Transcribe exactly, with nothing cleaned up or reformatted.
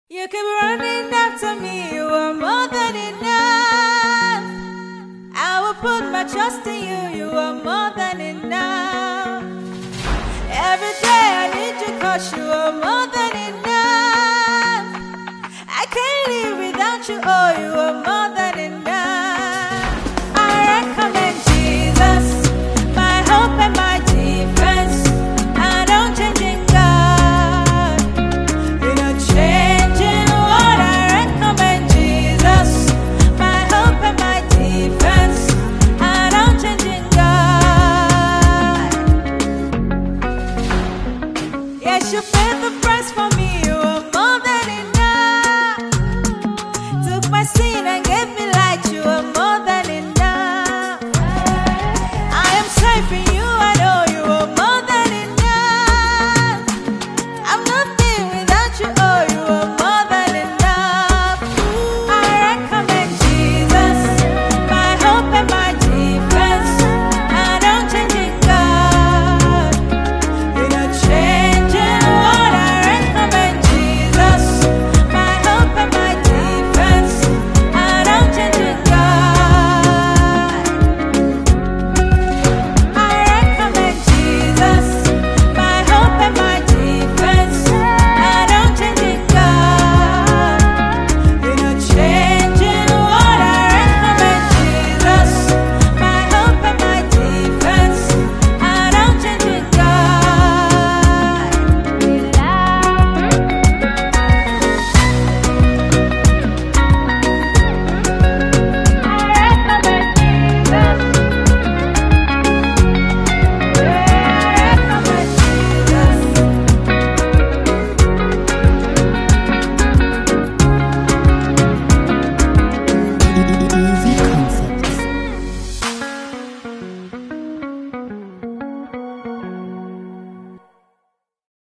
You keep running after me, you are more than enough. I will put my trust in you, you are more than enough. Every day I need you cause you are more than enough. I can't live without you, oh you are more